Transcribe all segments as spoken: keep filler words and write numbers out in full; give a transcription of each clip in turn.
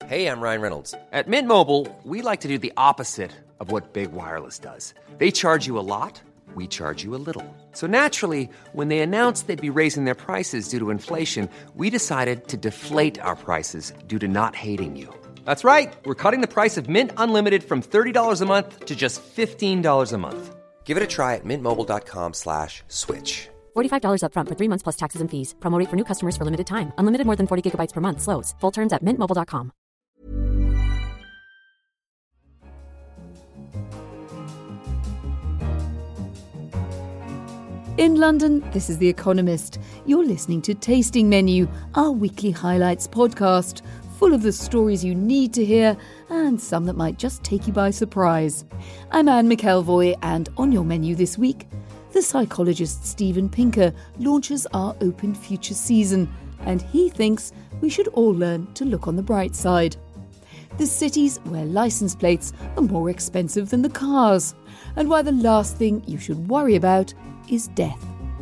Hey, I'm Ryan Reynolds. At Mint Mobile, we like to do the opposite of what Big Wireless does. They charge you a lot, we charge you a little. So naturally, when they announced they'd be raising their prices due to inflation, we decided to deflate our prices due to not hating you. That's right. We're cutting the price of Mint Unlimited from thirty dollars a month to just fifteen dollars a month. Give it a try at mintmobile.com slash switch. forty-five dollars up front for three months plus taxes and fees. Promo rate for new customers for limited time. Unlimited more than forty gigabytes per month. Slows full terms at mint mobile dot com. In London, this is The Economist. You're listening to Tasting Menu, our weekly highlights podcast, full of the stories you need to hear and some that might just take you by surprise. I'm Anne McElvoy, and on your menu this week, the psychologist Steven Pinker launches our Open Future season, and he thinks we should all learn to look on the bright side. The cities where license plates are more expensive than the cars, and why the last thing you should worry about is death.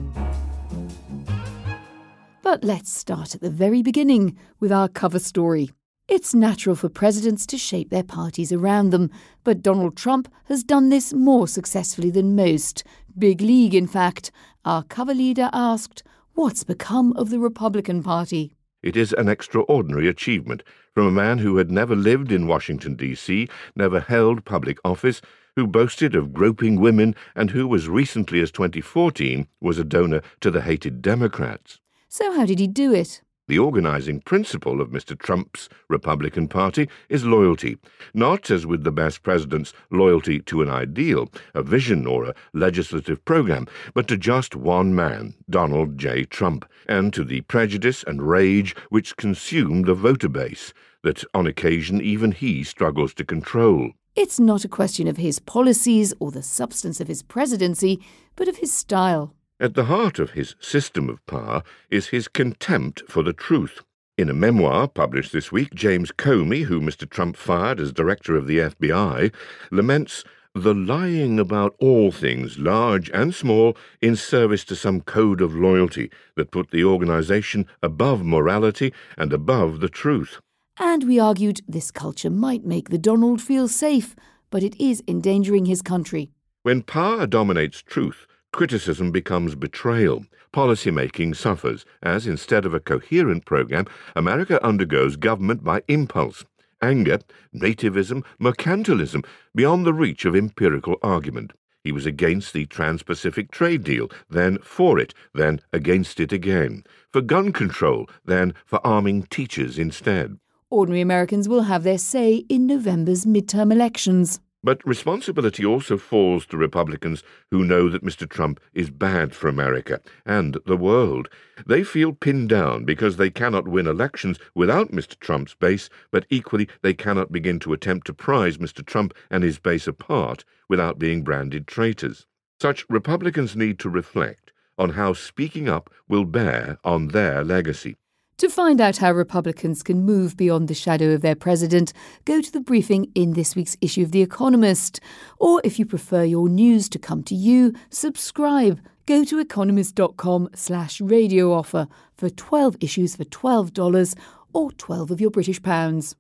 But let's start at the very beginning with our cover story. It's natural for presidents to shape their parties around them, but Donald Trump has done this more successfully than most. Big league, in fact. Our cover leader asked, what's become of the Republican Party? It is an extraordinary achievement from a man who had never lived in Washington, D C, never held public office, who boasted of groping women, and who, as recently as twenty fourteen, was a donor to the hated Democrats. So how did he do it? The organizing principle of Mister Trump's Republican Party is loyalty, not, as with the best presidents, loyalty to an ideal, a vision or a legislative program, but to just one man, Donald J. Trump, and to the prejudice and rage which consume the voter base, that on occasion even he struggles to control. It's not a question of his policies or the substance of his presidency, but of his style. At the heart of his system of power is his contempt for the truth. In a memoir published this week, James Comey, who Mister Trump fired as director of the F B I, laments the lying about all things, large and small, in service to some code of loyalty that put the organization above morality and above the truth. And we argued this culture might make the Donald feel safe, but it is endangering his country. When power dominates truth, criticism becomes betrayal. Policymaking suffers, as instead of a coherent program, America undergoes government by impulse, anger, nativism, mercantilism, beyond the reach of empirical argument. He was against the Trans-Pacific trade deal, then for it, then against it again, for gun control, then for arming teachers instead. Ordinary Americans will have their say in November's midterm elections. But responsibility also falls to Republicans who know that Mister Trump is bad for America and the world. They feel pinned down because they cannot win elections without Mister Trump's base, but equally they cannot begin to attempt to prize Mister Trump and his base apart without being branded traitors. Such Republicans need to reflect on how speaking up will bear on their legacy. To find out how Republicans can move beyond the shadow of their president, go to the briefing in this week's issue of The Economist. Or if you prefer your news to come to you, subscribe. Go to economist.com slash radio offer for twelve issues for twelve dollars or twelve of your British pounds.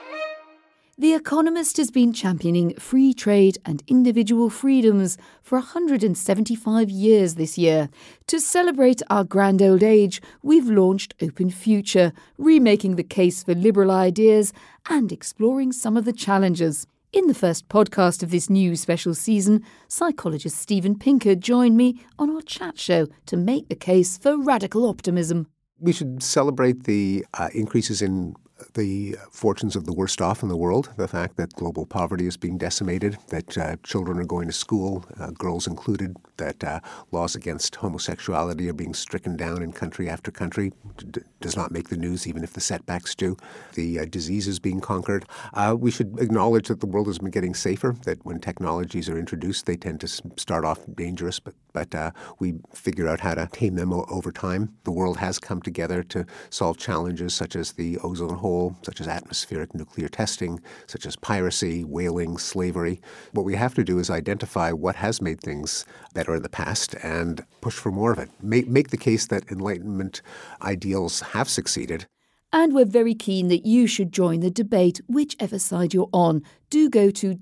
The Economist has been championing free trade and individual freedoms for one hundred seventy-five years this year. To celebrate our grand old age, we've launched Open Future, remaking the case for liberal ideas and exploring some of the challenges. In the first podcast of this new special season, psychologist Steven Pinker joined me on our chat show to make the case for radical optimism. We should celebrate the uh, increases in the fortunes of the worst off in the world, the fact that global poverty is being decimated, that uh, children are going to school, uh, girls included, that uh, laws against homosexuality are being stricken down in country after country, d- does not make the news even if the setbacks do. The uh, disease is being conquered. Uh, we should acknowledge that the world has been getting safer, that when technologies are introduced, they tend to s- start off dangerous, but, but uh, we figure out how to tame them o- over time. The world has come together to solve challenges such as the ozone hole, such as atmospheric nuclear testing, such as piracy, whaling, slavery. What we have to do is identify what has made things better in the past and push for more of it. Make, make the case that Enlightenment ideals have succeeded. And we're very keen that you should join the debate, whichever side you're on. Do go to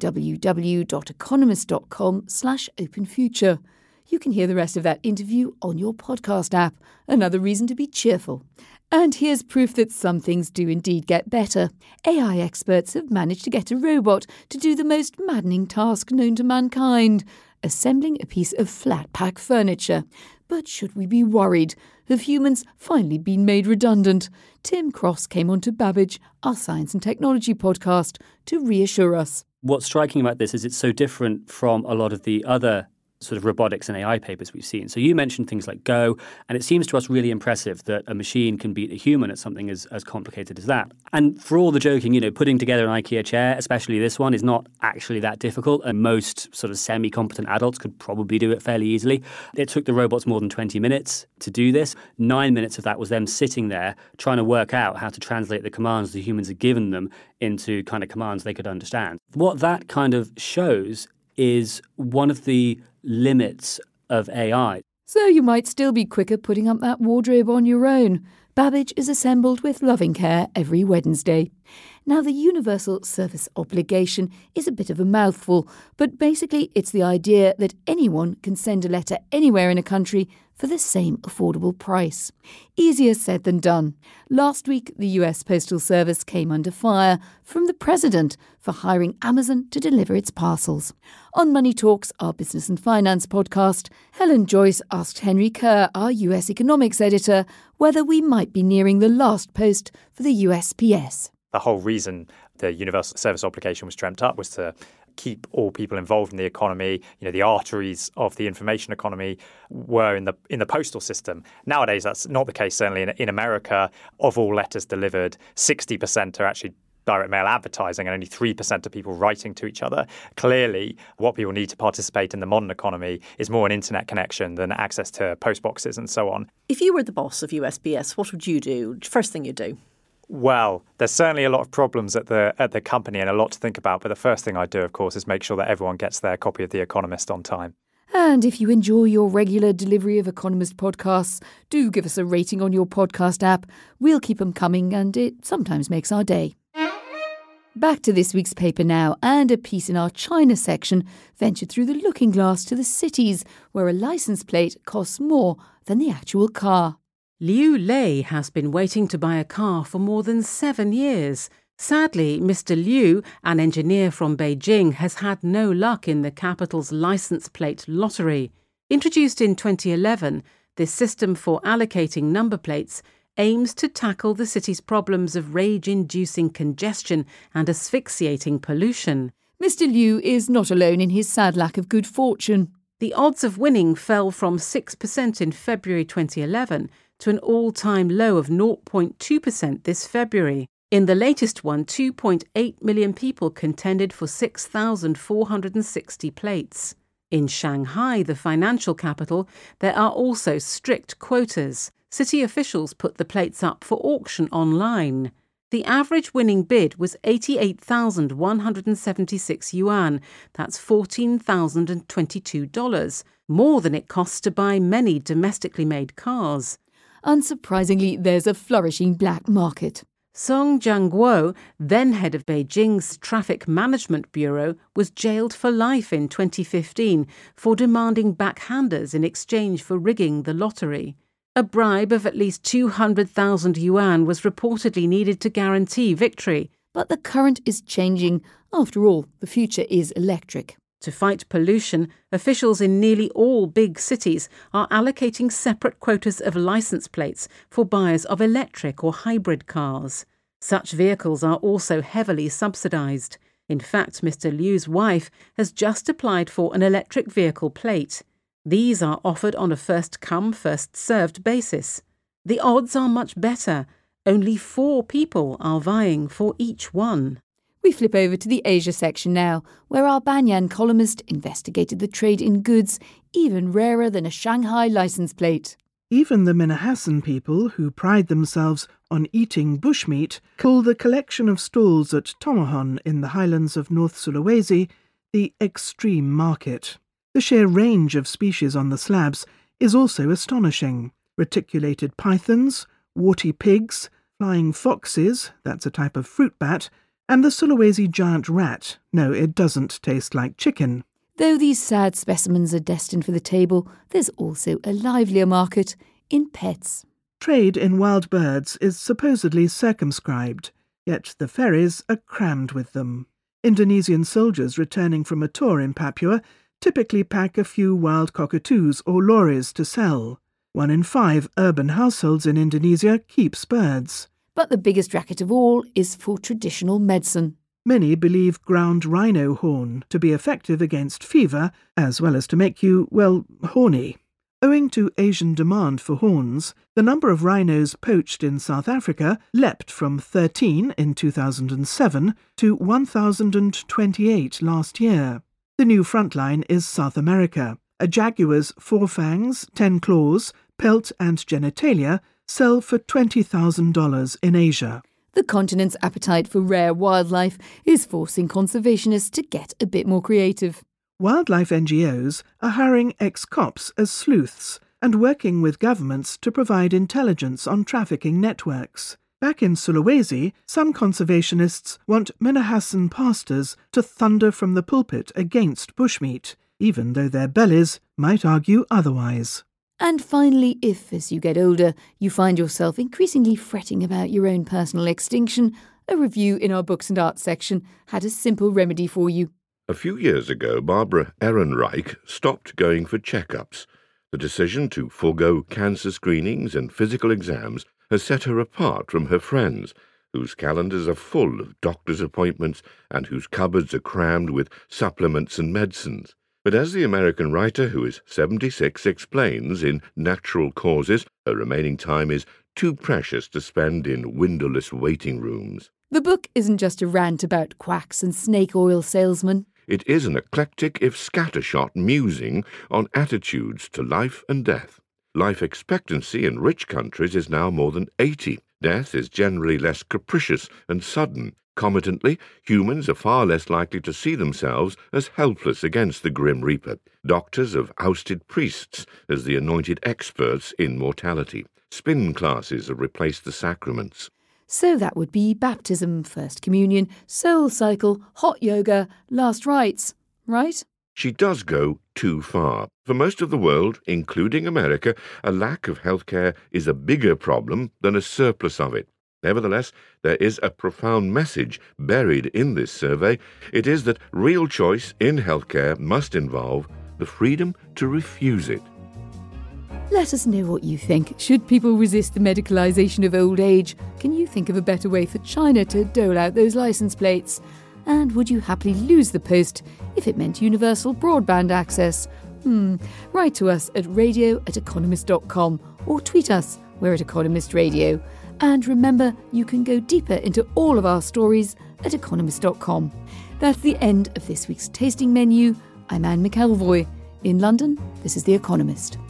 www.economist.com slash open future. You can hear the rest of that interview on your podcast app. Another reason to be cheerful. And here's proof that some things do indeed get better. A I experts have managed to get a robot to do the most maddening task known to mankind, assembling a piece of flat-pack furniture. But should we be worried? Have humans finally been made redundant? Tim Cross came onto Babbage, our science and technology podcast, to reassure us. What's striking about this is it's so different from a lot of the other sort of robotics and A I papers we've seen. So you mentioned things like Go, and it seems to us really impressive that a machine can beat a human at something as, as complicated as that. And for all the joking, you know, putting together an IKEA chair, especially this one, is not actually that difficult, and most sort of semi-competent adults could probably do it fairly easily. It took the robots more than twenty minutes to do this. Nine minutes of that was them sitting there trying to work out how to translate the commands the humans had given them into kind of commands they could understand. What that kind of shows is one of the limits of A I. So you might still be quicker putting up that wardrobe on your own. Babbage is assembled with loving care every Wednesday. Now, the Universal Service Obligation is a bit of a mouthful, but basically it's the idea that anyone can send a letter anywhere in a country for the same affordable price. Easier said than done. Last week, the U S Postal Service came under fire from the President for hiring Amazon to deliver its parcels. On Money Talks, our business and finance podcast, Helen Joyce asked Henry Kerr, our U S economics editor, whether we might be nearing the last post for the U S P S. The whole reason the Universal Service Obligation was dreamt up was to keep all people involved in the economy. You know, the arteries of the information economy were in the in the postal system. Nowadays, that's not the case. Certainly in, in America, of all letters delivered, sixty percent are actually direct mail advertising and only three percent of people writing to each other. Clearly, what people need to participate in the modern economy is more an internet connection than access to post boxes and so on. If you were the boss of U S P S, what would you do? First thing you'd do? Well, there's certainly a lot of problems at the at the company and a lot to think about. But the first thing I do, of course, is make sure that everyone gets their copy of The Economist on time. And if you enjoy your regular delivery of Economist podcasts, do give us a rating on your podcast app. We'll keep them coming, and it sometimes makes our day. Back to this week's paper now, and a piece in our China section ventured through the looking glass to the cities where a license plate costs more than the actual car. Liu Lei has been waiting to buy a car for more than seven years. Sadly, Mister Liu, an engineer from Beijing, has had no luck in the capital's license plate lottery. Introduced in twenty eleven, this system for allocating number plates aims to tackle the city's problems of rage-inducing congestion and asphyxiating pollution. Mister Liu is not alone in his sad lack of good fortune. The odds of winning fell from six percent in February twenty eleven to an all-time low of zero point two percent this February. In the latest one, two point eight million people contended for six thousand four hundred sixty plates. In Shanghai, the financial capital, there are also strict quotas. City officials put the plates up for auction online. The average winning bid was eighty-eight thousand one hundred seventy-six yuan. That's fourteen thousand twenty-two dollars, more than it costs to buy many domestically made cars. Unsurprisingly, there's a flourishing black market. Song Jianguo, then head of Beijing's Traffic Management Bureau, was jailed for life in twenty fifteen for demanding backhanders in exchange for rigging the lottery. A bribe of at least two hundred thousand yuan was reportedly needed to guarantee victory. But the current is changing. After all, the future is electric. To fight pollution, officials in nearly all big cities are allocating separate quotas of license plates for buyers of electric or hybrid cars. Such vehicles are also heavily subsidised. In fact, Mister Liu's wife has just applied for an electric vehicle plate. These are offered on a first-come, first-served basis. The odds are much better. Only four people are vying for each one. We flip over to the Asia section now, where our Banyan columnist investigated the trade in goods even rarer than a Shanghai license plate. Even the Minahassan people, who pride themselves on eating bushmeat, call the collection of stalls at Tomohon in the highlands of North Sulawesi the extreme market. The sheer range of species on the slabs is also astonishing. Reticulated pythons, warty pigs, flying foxes, that's a type of fruit bat, and the Sulawesi giant rat. No, it doesn't taste like chicken. Though these sad specimens are destined for the table, there's also a livelier market in pets. Trade in wild birds is supposedly circumscribed, yet the ferries are crammed with them. Indonesian soldiers returning from a tour in Papua typically pack a few wild cockatoos or lories to sell. One in five urban households in Indonesia keeps birds. But the biggest racket of all is for traditional medicine. Many believe ground rhino horn to be effective against fever, as well as to make you, well, horny. Owing to Asian demand for horns, the number of rhinos poached in South Africa leapt from thirteen in two thousand seven to one thousand twenty-eight last year. The new frontline is South America. A jaguar's four fangs, ten claws, pelt and genitalia sell for twenty thousand dollars in Asia. The continent's appetite for rare wildlife is forcing conservationists to get a bit more creative. Wildlife N G Os are hiring ex-cops as sleuths and working with governments to provide intelligence on trafficking networks. Back in Sulawesi, some conservationists want Minahasa pastors to thunder from the pulpit against bushmeat, even though their bellies might argue otherwise. And finally, if, as you get older, you find yourself increasingly fretting about your own personal extinction, a review in our Books and Arts section had a simple remedy for you. A few years ago, Barbara Ehrenreich stopped going for checkups. The decision to forego cancer screenings and physical exams has set her apart from her friends, whose calendars are full of doctor's appointments and whose cupboards are crammed with supplements and medicines. But as the American writer, who is seventy-six, explains in Natural Causes, her remaining time is too precious to spend in windowless waiting rooms. The book isn't just a rant about quacks and snake oil salesmen. It is an eclectic, if scattershot, musing on attitudes to life and death. Life expectancy in rich countries is now more than eighty. Death is generally less capricious and sudden. Concomitantly, humans are far less likely to see themselves as helpless against the grim reaper. Doctors have ousted priests as the anointed experts in mortality. Spin classes have replaced the sacraments. So that would be baptism, First Communion, Soul Cycle, hot yoga, last rites, right? She does go too far. For most of the world, including America, a lack of healthcare is a bigger problem than a surplus of it. Nevertheless, there is a profound message buried in this survey. It is that real choice in healthcare must involve the freedom to refuse it. Let us know what you think. Should people resist the medicalisation of old age? Can you think of a better way for China to dole out those licence plates? And would you happily lose the post if it meant universal broadband access? Hmm. Write to us at radio at economist dot com or tweet us. We're at Economist Radio. And remember, you can go deeper into all of our stories at economist dot com. That's the end of this week's tasting menu. I'm Anne McElvoy. In London, this is The Economist.